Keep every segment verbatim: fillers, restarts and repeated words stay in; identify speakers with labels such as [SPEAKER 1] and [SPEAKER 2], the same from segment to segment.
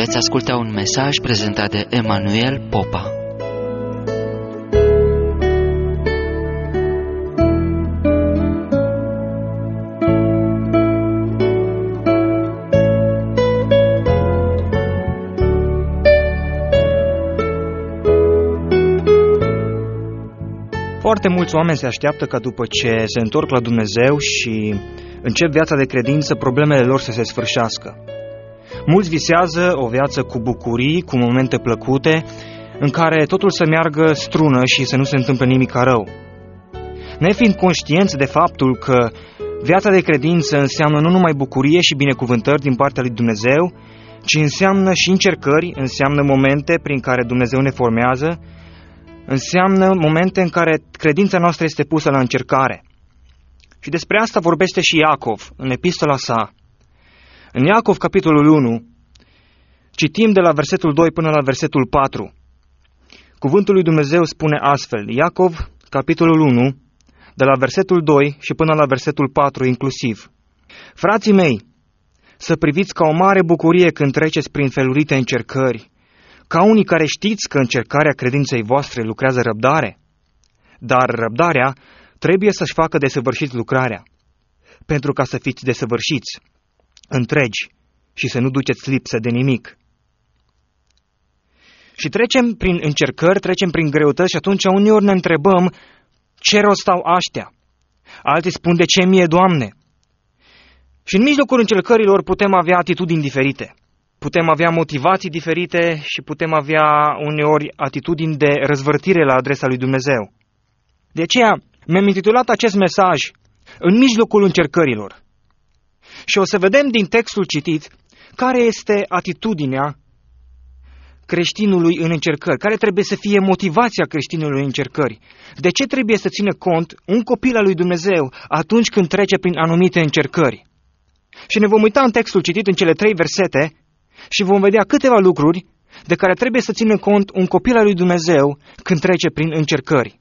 [SPEAKER 1] Veți asculta un mesaj prezentat de Emanuel Popa.
[SPEAKER 2] Foarte mulți oameni se așteaptă ca după ce se întorc la Dumnezeu și încep viața de credință, problemele lor să se sfârșească. Mulți visează o viață cu bucurii, cu momente plăcute, în care totul să meargă strună și să nu se întâmple nimic rău. Nefiind conștienți de faptul că viața de credință înseamnă nu numai bucurie și binecuvântări din partea lui Dumnezeu, ci înseamnă și încercări, înseamnă momente prin care Dumnezeu ne formează, înseamnă momente în care credința noastră este pusă la încercare. Și despre asta vorbește și Iacov în epistola sa. În Iacov, capitolul unu, citim de la versetul doi până la versetul patru. Cuvântul lui Dumnezeu spune astfel, Iacov, capitolul unu, de la versetul doi și până la versetul patru inclusiv. Frații mei, să priviți ca o mare bucurie când treceți prin felurite încercări, ca unii care știți că încercarea credinței voastre lucrează răbdare, dar răbdarea trebuie să-și facă desăvârșit lucrarea, pentru ca să fiți desăvârșiți, întregi și să nu duceți lipsă de nimic. Și trecem prin încercări, trecem prin greutăți și atunci uneori ne întrebăm ce rost au aștia. Alții spun de ce mie, Doamne? Și în mijlocul încercărilor putem avea atitudini diferite. Putem avea motivații diferite și putem avea uneori atitudini de răzvărtire la adresa lui Dumnezeu. De aceea mi-am intitulat acest mesaj În mijlocul încercărilor. Și o să vedem din textul citit care este atitudinea creștinului în încercări, care trebuie să fie motivația creștinului în încercări. De ce trebuie să țină cont un copil al lui Dumnezeu atunci când trece prin anumite încercări? Și ne vom uita în textul citit în cele trei versete și vom vedea câteva lucruri de care trebuie să țină cont un copil al lui Dumnezeu când trece prin încercări.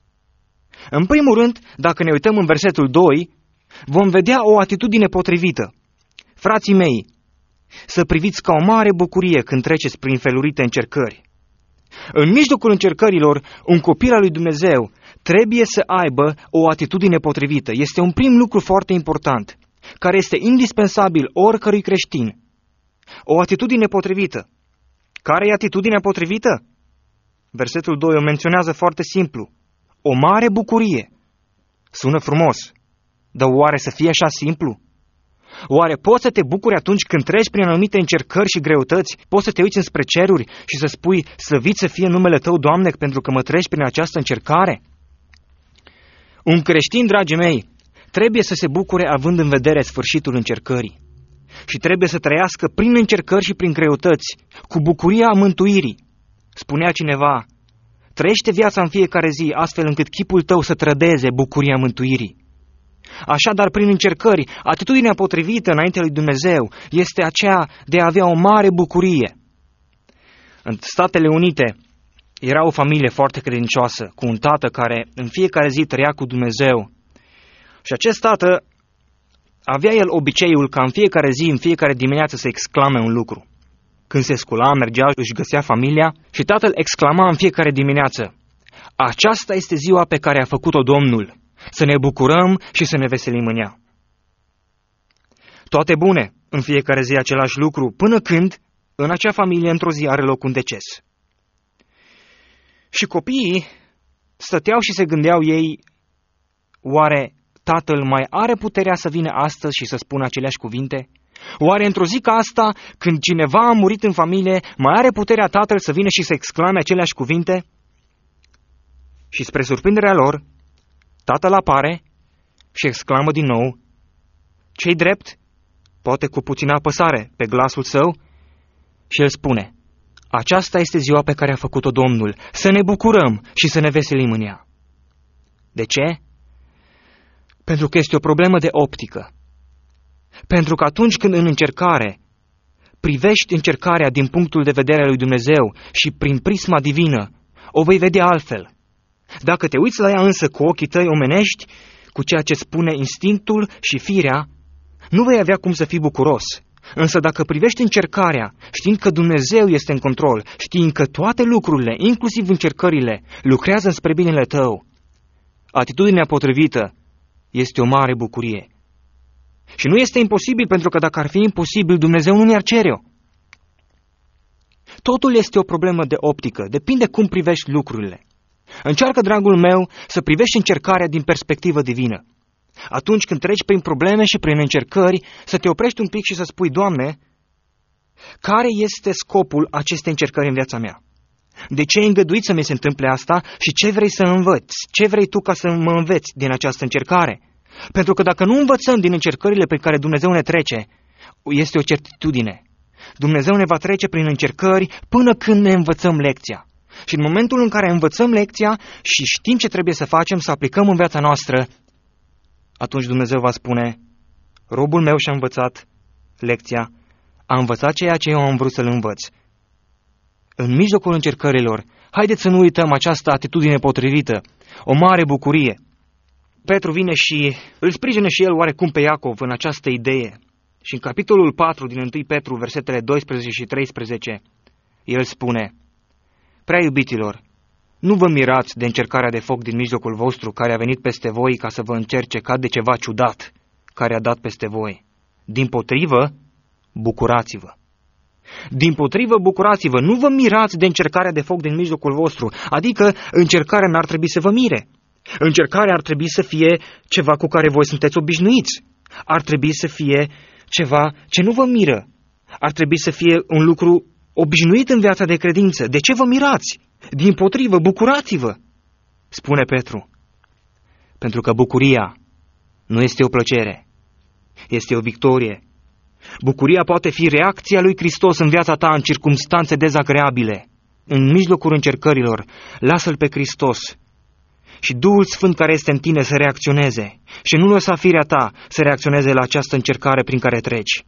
[SPEAKER 2] În primul rând, dacă ne uităm în versetul doi, vom vedea o atitudine potrivită. Frații mei, să priviți ca o mare bucurie când treceți prin felurite încercări. În mijlocul încercărilor, un copil al lui Dumnezeu trebuie să aibă o atitudine potrivită. Este un prim lucru foarte important, care este indispensabil oricărui creștin. O atitudine potrivită. Care e atitudinea potrivită? Versetul doi o menționează foarte simplu. O mare bucurie. Sună frumos, dar oare să fie așa simplu? Oare poți să te bucuri atunci când treci prin anumite încercări și greutăți? Poți să te uiți înspre ceruri și să spui, slăvit să fie numele Tău, Doamne, pentru că mă treci prin această încercare? Un creștin, dragii mei, trebuie să se bucure având în vedere sfârșitul încercării. Și trebuie să trăiască prin încercări și prin greutăți, cu bucuria mântuirii. Spunea cineva, trăiește viața în fiecare zi astfel încât chipul tău să trădeze bucuria mântuirii. Așadar, prin încercări, atitudinea potrivită înaintea lui Dumnezeu este aceea de a avea o mare bucurie. În Statele Unite era o familie foarte credincioasă, cu un tată care în fiecare zi trăia cu Dumnezeu. Și acest tată avea el obiceiul ca în fiecare zi, în fiecare dimineață să exclame un lucru. Când se scula, mergea, își găsea familia și tatăl exclama în fiecare dimineață, aceasta este ziua pe care a făcut-o Domnul, să ne bucurăm și să ne veselim în ea. Toate bune, în fiecare zi același lucru, până când, în acea familie, într-o zi are loc un deces. Și copiii stăteau și se gândeau ei, oare tatăl mai are puterea să vină astăzi și să spună aceleași cuvinte? Oare într-o zi ca asta, când cineva a murit în familie, mai are puterea tatăl să vină și să exclame aceleași cuvinte? Și spre surprinderea lor, tatăl apare și exclamă din nou, ce-i drept? Poate cu puțină apăsare pe glasul său, și el spune, aceasta este ziua pe care a făcut-o Domnul, să ne bucurăm și să ne veselim în ea. De ce? Pentru că este o problemă de optică. Pentru că atunci când în încercare privești încercarea din punctul de vedere al lui Dumnezeu și prin prisma divină, o vei vedea altfel. Dacă te uiți la ea însă cu ochii tăi omenești, cu ceea ce spune instinctul și firea, nu vei avea cum să fii bucuros, Însă dacă privești încercarea, știind că Dumnezeu este în control, știind că toate lucrurile, inclusiv încercările, lucrează spre binele tău, atitudinea potrivită este o mare bucurie. Și nu este imposibil, pentru că dacă ar fi imposibil, Dumnezeu nu ne-ar cere-o. Totul este o problemă de optică, depinde cum privești lucrurile. Încearcă, dragul meu, să privești încercarea din perspectivă divină. Atunci când treci prin probleme și prin încercări, să te oprești un pic și să spui: Doamne, care este scopul acestei încercări în viața mea? De ce ai îngăduit să mi se întâmple asta și ce vrei să învăț? Ce vrei tu ca să mă înveți din această încercare? Pentru că dacă nu învățăm din încercările prin care Dumnezeu ne trece, este o certitudine. Dumnezeu ne va trece prin încercări până când ne învățăm lecția. Și în momentul în care învățăm lecția și știm ce trebuie să facem, să aplicăm în viața noastră, atunci Dumnezeu va spune: robul meu și-a învățat lecția, a învățat ceea ce eu am vrut să-l învăț. În mijlocul încercărilor, haideți să nu uităm această atitudine potrivită, o mare bucurie. Petru vine și îl sprijină și el oarecum pe Iacov în această idee. Și în capitolul patru din întâi Petru, versetele doisprezece și treisprezece, el spune: prea iubiților, nu vă mirați de încercarea de foc din mijlocul vostru, care a venit peste voi ca să vă încerce ca de ceva ciudat, care a dat peste voi. Dimpotrivă, bucurați-vă. Dimpotrivă, bucurați-vă, nu vă mirați de încercarea de foc din mijlocul vostru, adică încercarea n-ar trebui să vă mire. Încercarea ar trebui să fie ceva cu care voi sunteți obișnuiți. Ar trebui să fie ceva ce nu vă miră. Ar trebui să fie un lucru obișnuit în viața de credință. De ce vă mirați? Dimpotrivă, bucurați-vă, spune Petru. Pentru că bucuria nu este o plăcere, este o victorie. Bucuria poate fi reacția lui Hristos în viața ta în circumstanțe dezagreabile. În mijlocul încercărilor, lasă-L pe Hristos și Duhul Sfânt care este în tine să reacționeze și nu lăsa firea ta să reacționeze la această încercare prin care treci.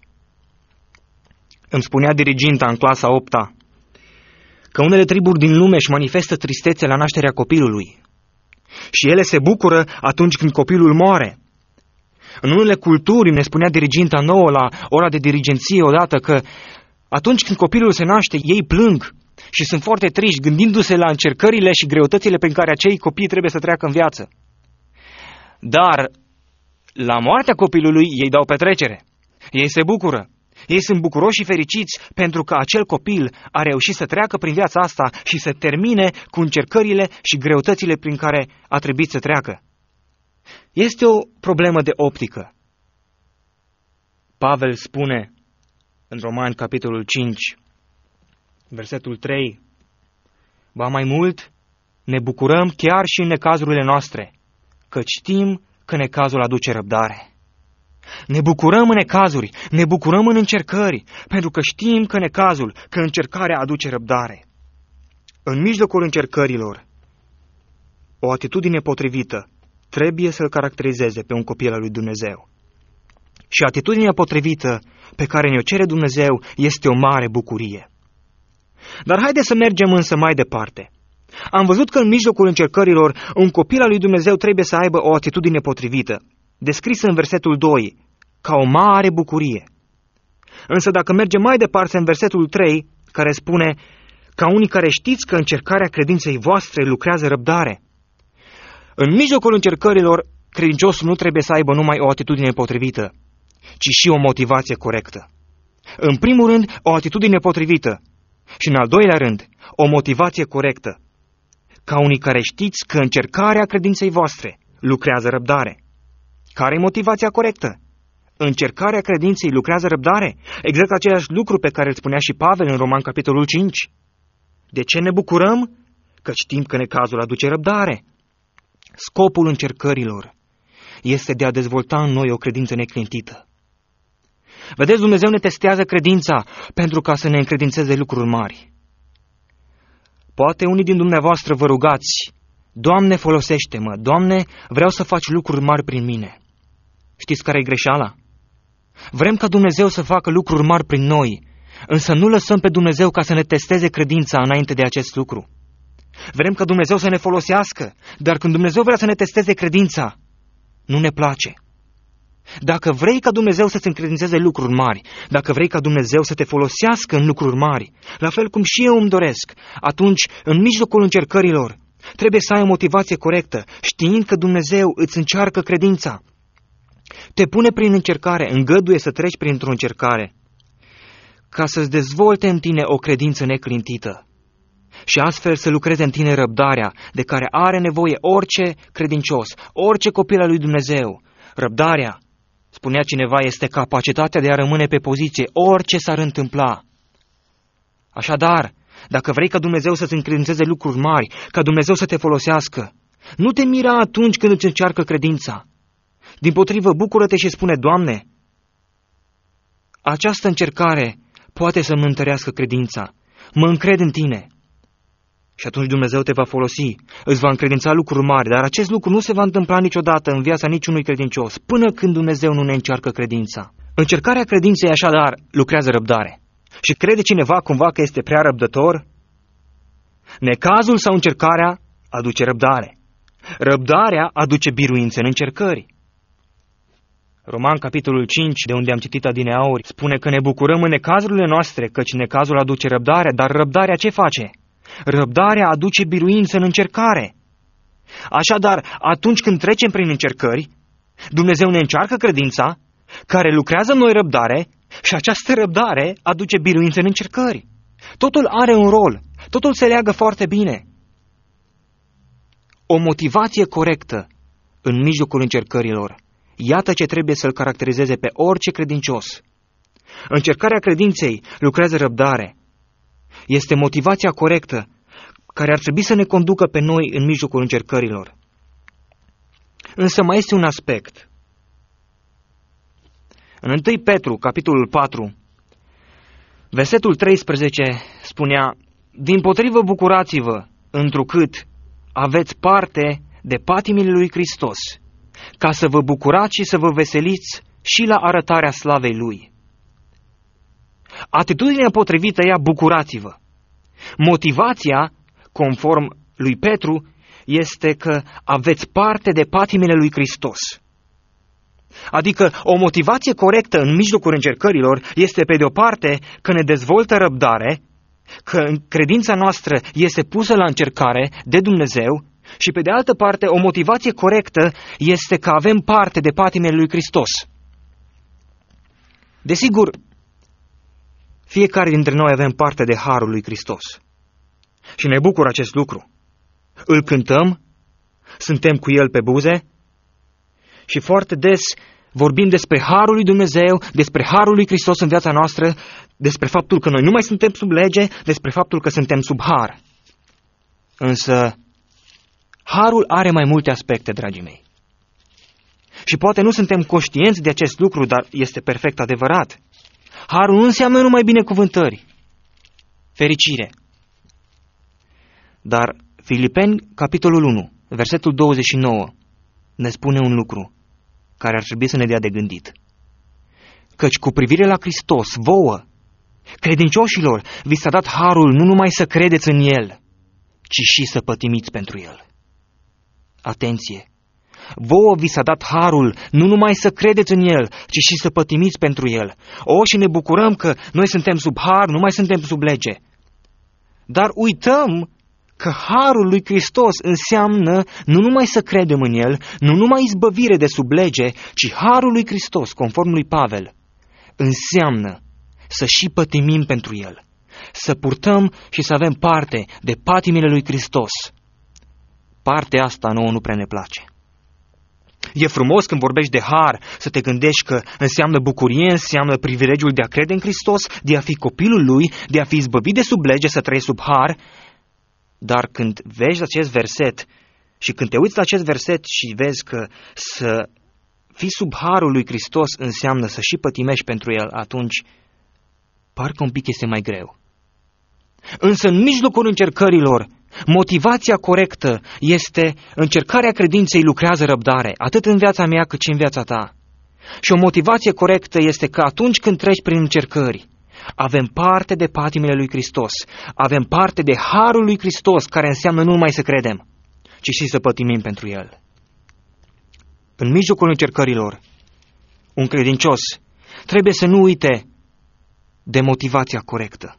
[SPEAKER 2] Îmi spunea diriginta în clasa a opta că unele triburi din lume își manifestă tristețe la nașterea copilului și ele se bucură atunci când copilul moare. În unele culturi, ne spunea diriginta nouă la ora de dirigenție odată, că atunci când copilul se naște, ei plâng și sunt foarte triști, gândindu-se la încercările și greutățile prin care acei copii trebuie să treacă în viață. Dar la moartea copilului ei dau petrecere, ei se bucură. Ei sunt bucuroși și fericiți pentru că acel copil a reușit să treacă prin viața asta și să termine cu încercările și greutățile prin care a trebuit să treacă. Este o problemă de optică. Pavel spune în Romani, capitolul cinci, versetul trei, ba mai mult, ne bucurăm chiar și în necazurile noastre, că știm că necazul aduce răbdare. Ne bucurăm în necazuri, ne bucurăm în încercări, pentru că știm că necazul, că încercarea aduce răbdare. În mijlocul încercărilor, o atitudine potrivită trebuie să-l caracterizeze pe un copil al lui Dumnezeu. Și atitudinea potrivită pe care ne-o cere Dumnezeu este o mare bucurie. Dar haideți să mergem însă mai departe. Am văzut că în mijlocul încercărilor, un copil al lui Dumnezeu trebuie să aibă o atitudine potrivită, descrisă în versetul doi, ca o mare bucurie. Însă dacă mergem mai departe în versetul trei, care spune, ca unii care știți că încercarea credinței voastre lucrează răbdare. În mijlocul încercărilor, credinciosul nu trebuie să aibă numai o atitudine potrivită, ci și o motivație corectă. În primul rând, o atitudine potrivită și în al doilea rând, o motivație corectă. Ca unii care știți că încercarea credinței voastre lucrează răbdare. Care-i motivația corectă? Încercarea credinței lucrează răbdare? Exact același lucru pe care îl spunea și Pavel în Roman, capitolul cinci. De ce ne bucurăm? Că știm că necazul aduce răbdare. Scopul încercărilor este de a dezvolta în noi o credință neclintită. Vedeți, Dumnezeu ne testează credința pentru ca să ne încredințeze lucruri mari. Poate unii din dumneavoastră vă rugați, Doamne, folosește-mă, Doamne, vreau să faci lucruri mari prin mine. Știți care e greșeala? Vrem ca Dumnezeu să facă lucruri mari prin noi, însă nu lăsăm pe Dumnezeu ca să ne testeze credința înainte de acest lucru. Vrem ca Dumnezeu să ne folosească, dar când Dumnezeu vrea să ne testeze credința, nu ne place. Dacă vrei ca Dumnezeu să-ți încredințeze lucruri mari, dacă vrei ca Dumnezeu să te folosească în lucruri mari, la fel cum și eu îmi doresc, atunci, în mijlocul încercărilor, trebuie să ai o motivație corectă, știind că Dumnezeu îți încearcă credința. Te pune prin încercare, îngăduie să treci printr-o încercare, ca să-ți dezvolte în tine o credință neclintită și astfel să lucreze în tine răbdarea de care are nevoie orice credincios, orice copil al lui Dumnezeu. Răbdarea, spunea cineva, este capacitatea de a rămâne pe poziție orice s-ar întâmpla. Așadar, dacă vrei ca Dumnezeu să-ți încredințeze lucruri mari, ca Dumnezeu să te folosească, nu te mira atunci când îți încearcă credința. Dimpotrivă, bucură-te și spune: Doamne, această încercare poate să-mi întărească credința. Mă încred în Tine. Și atunci Dumnezeu te va folosi, îți va încredința lucruri mari, dar acest lucru nu se va întâmpla niciodată în viața niciunui credincios, până când Dumnezeu nu ne încearcă credința. Încercarea credinței așadar lucrează răbdare. Și crede cineva cumva că este prea răbdător? Necazul sau încercarea aduce răbdare. Răbdarea aduce biruință în încercări. Roman, capitolul cinci, de unde am citit adineauri, spune că ne bucurăm în necazurile noastre, căci necazul aduce răbdare, dar răbdarea ce face? Răbdarea aduce biruință în încercare. Așadar, atunci când trecem prin încercări, Dumnezeu ne încearcă credința, care lucrează în noi răbdare, și această răbdare aduce biruință în încercări. Totul are un rol, totul se leagă foarte bine. O motivație corectă în mijlocul încercărilor, iată ce trebuie să-l caracterizeze pe orice credincios. Încercarea credinței lucrează răbdare. Este motivația corectă care ar trebui să ne conducă pe noi în mijlocul încercărilor. Însă mai este un aspect. În întâi Petru, capitolul patru, versetul treisprezece spunea: Dimpotrivă, bucurați-vă, întrucât aveți parte de patimile lui Hristos, ca să vă bucurați și să vă veseliți și la arătarea slavei Lui. Atitudinea potrivită ea: bucurați-vă. Motivația, conform lui Petru, este că aveți parte de patimile lui Hristos. Adică o motivație corectă în mijlocul încercărilor este, pe de o parte, că ne dezvoltă răbdare, că credința noastră este pusă la încercare de Dumnezeu, și pe de altă parte, o motivație corectă este că avem parte de patimile lui Hristos. Desigur, fiecare dintre noi avem parte de harul lui Hristos. Și ne bucură acest lucru. Îl cântăm, suntem cu El pe buze și foarte des vorbim despre harul lui Dumnezeu, despre harul lui Hristos în viața noastră, despre faptul că noi nu mai suntem sub lege, despre faptul că suntem sub har. Însă, harul are mai multe aspecte, dragii mei. Și poate nu suntem conștienți de acest lucru, dar este perfect adevărat. Harul nu înseamnă numai binecuvântări, fericire. Dar Filipeni, capitolul unu, versetul douăzeci și nouă, ne spune un lucru care ar trebui să ne dea de gândit. Căci cu privire la Hristos, vouă, credincioșilor, vi s-a dat harul nu numai să credeți în El, ci și să pătimiți pentru El. Atenție! Vouă vi s-a dat harul nu numai să credeți în El, ci și să pătimiți pentru El. O, și ne bucurăm că noi suntem sub har, nu mai suntem sub lege. Dar uităm că harul lui Hristos înseamnă nu numai să credem în El, nu numai izbăvire de sub lege, ci harul lui Hristos, conform lui Pavel, înseamnă să și pătimim pentru El, să purtăm și să avem parte de patimile lui Hristos. Partea asta nouă nu prea ne place. E frumos când vorbești de har să te gândești că înseamnă bucurie, înseamnă privilegiul de a crede în Hristos, de a fi copilul Lui, de a fi izbăvit de sub lege, să trăiești sub har. Dar când vezi acest verset și când te uiți la acest verset și vezi că să fii sub harul lui Hristos înseamnă să și pătimești pentru El, atunci parcă un pic este mai greu. Însă în mijlocul încercărilor, motivația corectă este: încercarea credinței lucrează răbdare, atât în viața mea cât și în viața ta. Și o motivație corectă este că atunci când treci prin încercări, avem parte de patimile lui Hristos, avem parte de harul lui Hristos, care înseamnă nu numai să credem, ci și să pătimim pentru El. În mijlocul încercărilor, un credincios trebuie să nu uite de motivația corectă.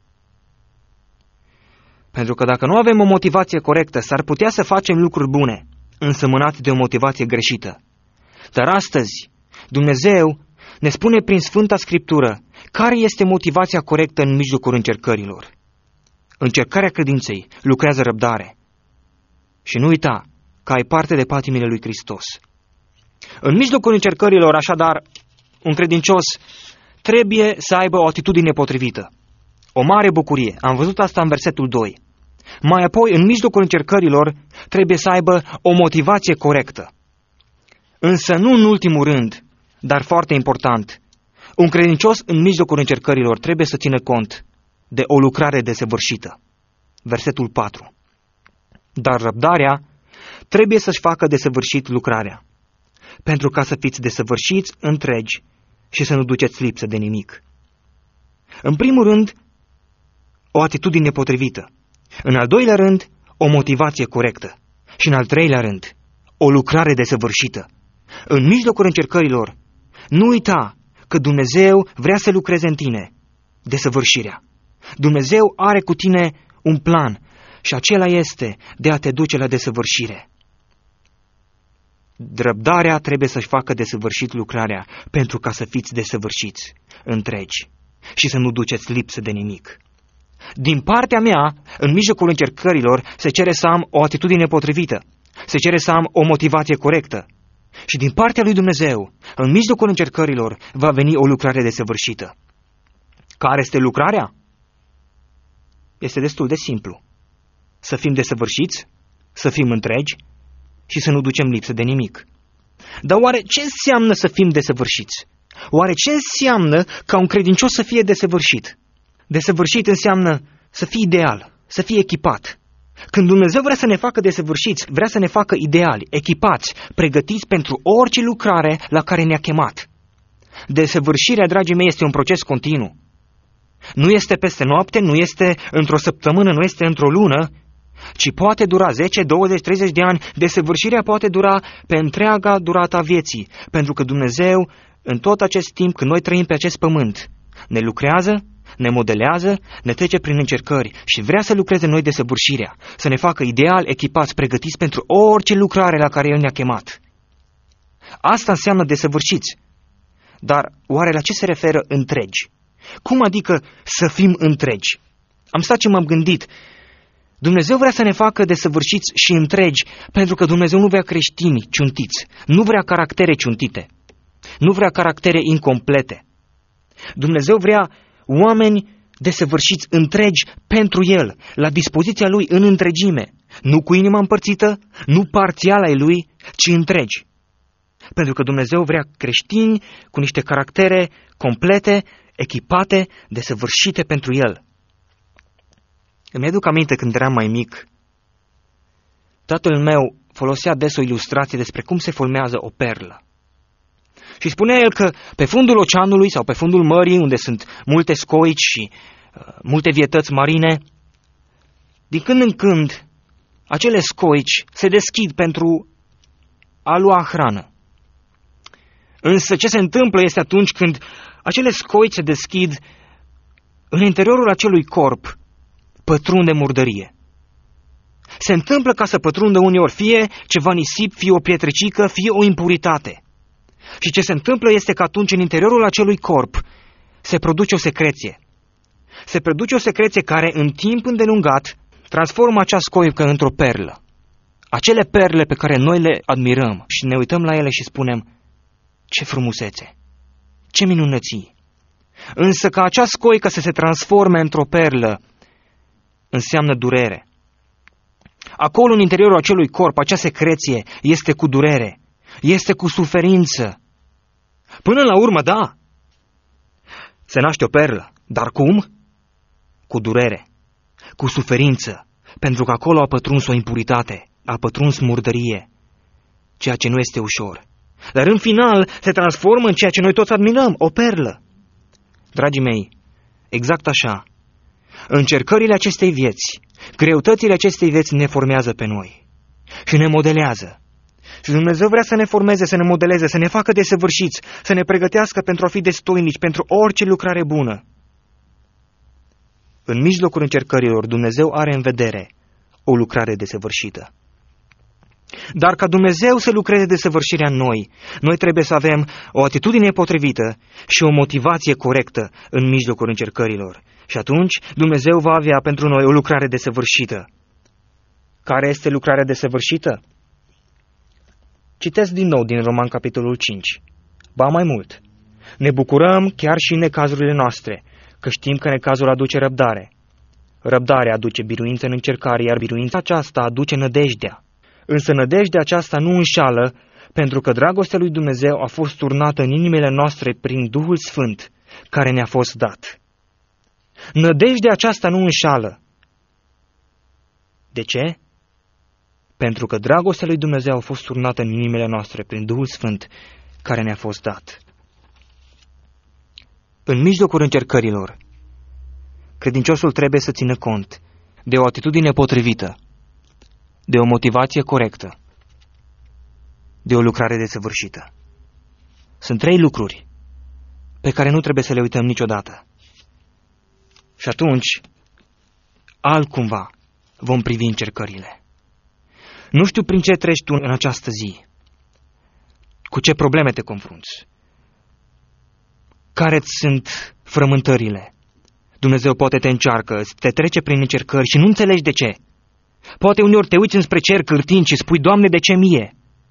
[SPEAKER 2] Pentru că dacă nu avem o motivație corectă, s-ar putea să facem lucruri bune, însămânați de o motivație greșită. Dar astăzi, Dumnezeu ne spune prin Sfânta Scriptură care este motivația corectă în mijlocul încercărilor. Încercarea credinței lucrează răbdare. Și nu uita că ai parte de patimile lui Hristos. În mijlocul încercărilor, așadar, un credincios trebuie să aibă o atitudine potrivită. O mare bucurie. Am văzut asta în versetul doi. Mai apoi, în mijlocul încercărilor, trebuie să aibă o motivație corectă. Însă nu în ultimul rând, dar foarte important, un credincios în mijlocul încercărilor trebuie să țină cont de o lucrare desăvârșită. Versetul patru. Dar răbdarea trebuie să-și facă desăvârșit lucrarea, pentru ca să fiți desăvârșiți întregi și să nu duceți lipsă de nimic. În primul rând, o atitudine potrivită. În al doilea rând, o motivație corectă. Și în al treilea rând, o lucrare desăvârșită. În mijlocul încercărilor, nu uita că Dumnezeu vrea să lucreze în tine desăvârșirea. Dumnezeu are cu tine un plan și acela este de a te duce la desăvârșire. Răbdarea trebuie să-și facă desăvârșit lucrarea pentru ca să fiți desăvârșiți întregi și să nu duceți lipsă de nimic. Din partea mea, în mijlocul încercărilor, se cere să am o atitudine potrivită, se cere să am o motivație corectă. Și din partea lui Dumnezeu, în mijlocul încercărilor, va veni o lucrare desăvârșită. Care este lucrarea? Este destul de simplu. Să fim desăvârșiți, să fim întregi și să nu ducem lipsă de nimic. Dar oare ce înseamnă să fim desăvârșiți? Oare ce înseamnă ca un credincios să fie desăvârșit? Desăvârșit înseamnă să fii ideal, să fii echipat. Când Dumnezeu vrea să ne facă desăvârșiți, vrea să ne facă ideali, echipați, pregătiți pentru orice lucrare la care ne-a chemat. Desăvârșirea, dragii mei, este un proces continuu. Nu este peste noapte, nu este într-o săptămână, nu este într-o lună, ci poate dura zece, douăzeci, treizeci de ani. Desăvârșirea poate dura pe întreaga durata vieții, pentru că Dumnezeu, în tot acest timp când noi trăim pe acest pământ, ne lucrează, ne modelează, ne trece prin încercări și vrea să lucreze noi desăvârșirea, să ne facă ideal, echipați, pregătiți pentru orice lucrare la care El ne-a chemat. Asta înseamnă desăvârșiți. Dar oare la ce se referă întregi? Cum adică să fim întregi? Am stat și m-am gândit. Dumnezeu vrea să ne facă desăvârșiți și întregi, pentru că Dumnezeu nu vrea creștini ciuntiți, nu vrea caractere ciuntite, nu vrea caractere incomplete. Dumnezeu vrea oameni desăvârșiți întregi pentru El, la dispoziția Lui în întregime, nu cu inima împărțită, nu parțial ai Lui, ci întregi. Pentru că Dumnezeu vrea creștini cu niște caractere complete, echipate, desăvârșite pentru El. Îmi aduc aminte când eram mai mic, tatăl meu folosea des o ilustrație despre cum se formează o perlă. Și spunea el că pe fundul oceanului sau pe fundul mării, unde sunt multe scoici și uh, multe vietăți marine, din când în când, acele scoici se deschid pentru a lua hrană. Însă ce se întâmplă este atunci când acele scoici se deschid, în interiorul acelui corp pătrunde murdărie. Se întâmplă ca să pătrundă uneori fie ceva nisip, fie o pietricică, fie o impuritate. Și ce se întâmplă este că atunci în interiorul acelui corp se produce o secreție. Se produce o secreție care în timp îndelungat transformă acea scoică într-o perlă. Acele perle pe care noi le admirăm și ne uităm la ele și spunem, ce frumusețe, ce minunății. Însă ca acea scoică să se transforme într-o perlă înseamnă durere. Acolo în interiorul acelui corp, acea secreție este cu durere, este cu suferință. Până la urmă, da, se naște o perlă, dar cum? Cu durere, cu suferință, pentru că acolo a pătruns o impuritate, a pătruns murdărie, ceea ce nu este ușor. Dar în final se transformă în ceea ce noi toți admirăm, o perlă. Dragii mei, exact așa, încercările acestei vieți, greutățile acestei vieți ne formează pe noi și ne modelează. Și Dumnezeu vrea să ne formeze, să ne modeleze, să ne facă desăvârșiți, să ne pregătească pentru a fi destoinici, pentru orice lucrare bună. În mijlocul încercărilor, Dumnezeu are în vedere o lucrare desăvârșită. Dar ca Dumnezeu să lucreze desăvârșirea în noi, noi trebuie să avem o atitudine potrivită și o motivație corectă în mijlocul încercărilor. Și atunci Dumnezeu va avea pentru noi o lucrare desăvârșită. Care este lucrarea desăvârșită? Citesc din nou din Roman, capitolul cinci. Ba mai mult, ne bucurăm chiar și în necazurile noastre, că știm că necazul aduce răbdare. Răbdarea aduce biruință în încercare, iar biruința aceasta aduce nădejdea. Însă nădejdea aceasta nu înșală, pentru că dragostea lui Dumnezeu a fost turnată în inimile noastre prin Duhul Sfânt, care ne-a fost dat. Nădejdea aceasta nu înșală. De ce? Pentru că dragostea lui Dumnezeu a fost turnată în inimile noastre prin Duhul Sfânt, care ne-a fost dat. În mijlocul încercărilor, credinciosul trebuie să țină cont de o atitudine potrivită, de o motivație corectă, de o lucrare desăvârșită. Sunt trei lucruri pe care nu trebuie să le uităm niciodată. Și atunci, altcumva, vom privi încercările. Nu știu prin ce treci tu în această zi, cu ce probleme te confrunți, care-ți sunt frământările. Dumnezeu poate te încearcă, te trece prin încercări și nu înțelegi de ce. Poate uneori te uiți înspre cer cârtind și spui, Doamne, de ce mie?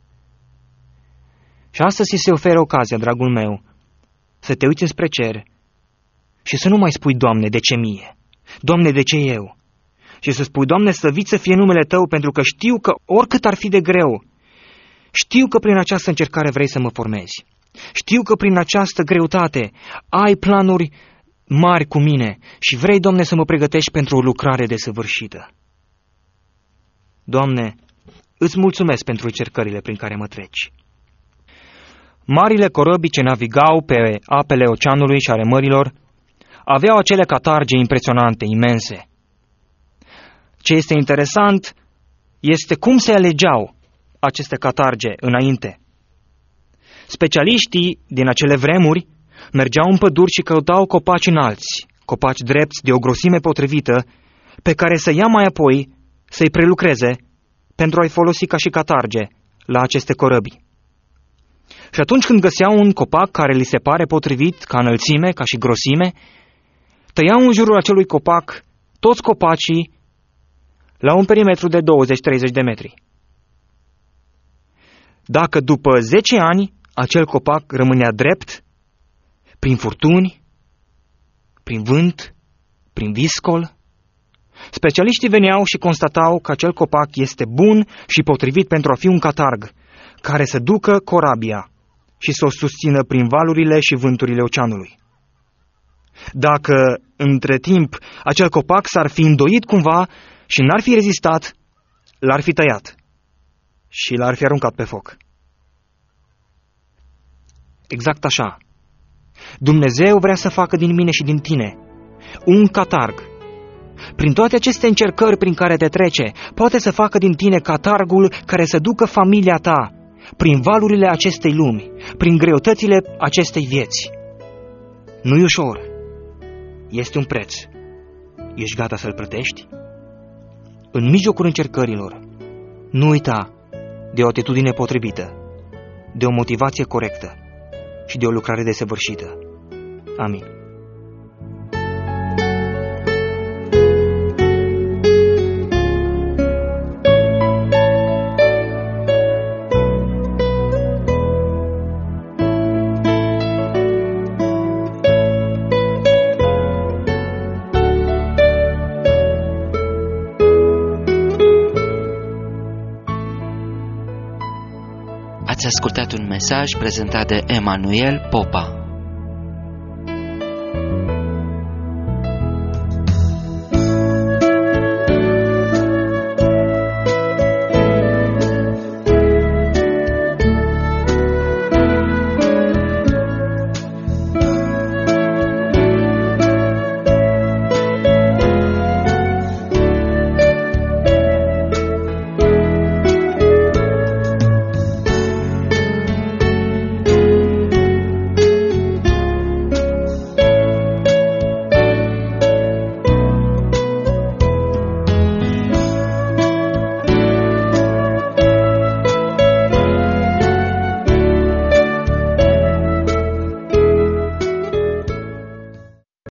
[SPEAKER 2] Și astăzi ți se oferă ocazia, dragul meu, să te uiți înspre cer și să nu mai spui, Doamne, de ce mie? Doamne, de ce eu? Și să spui, Doamne, slăvit să fie numele Tău, pentru că știu că oricât ar fi de greu, știu că prin această încercare vrei să mă formezi. Știu că prin această greutate ai planuri mari cu mine și vrei, Doamne, să mă pregătești pentru o lucrare desăvârșită. Doamne, îți mulțumesc pentru încercările prin care mă treci. Marile corăbii ce navigau pe apele oceanului și ale mărilor aveau acele catarge impresionante, imense. Ce este interesant este cum se alegeau aceste catarge înainte. Specialiștii din acele vremuri mergeau în păduri și căutau copaci înalți, copaci drepți de o grosime potrivită, pe care să ia mai apoi să-i prelucreze pentru a-i folosi ca și catarge la aceste corăbii. Și atunci când găseau un copac care li se pare potrivit ca înălțime, ca și grosime, tăiau în jurul acelui copac toți copacii la un perimetru de douăzeci-treizeci de metri. Dacă după zece ani acel copac rămânea drept, prin furtuni, prin vânt, prin viscol, specialiștii veneau și constatau că acel copac este bun și potrivit pentru a fi un catarg, care să ducă corabia și să o susțină prin valurile și vânturile oceanului. Dacă, între timp, acel copac s-ar fi îndoit cumva și n-ar fi rezistat, l-ar fi tăiat și l-ar fi aruncat pe foc. Exact așa. Dumnezeu vrea să facă din mine și din tine un catarg. Prin toate aceste încercări prin care te trece, poate să facă din tine catargul care să ducă familia ta prin valurile acestei lumi, prin greutățile acestei vieți. Nu-i ușor. Este un preț. Ești gata să-l plătești? În mijlocul încercărilor, nu uita de o atitudine potrivită, de o motivație corectă și de o lucrare desăvârșită. Amin.
[SPEAKER 1] Ați ascultat un mesaj prezentat de Emanuel Popa.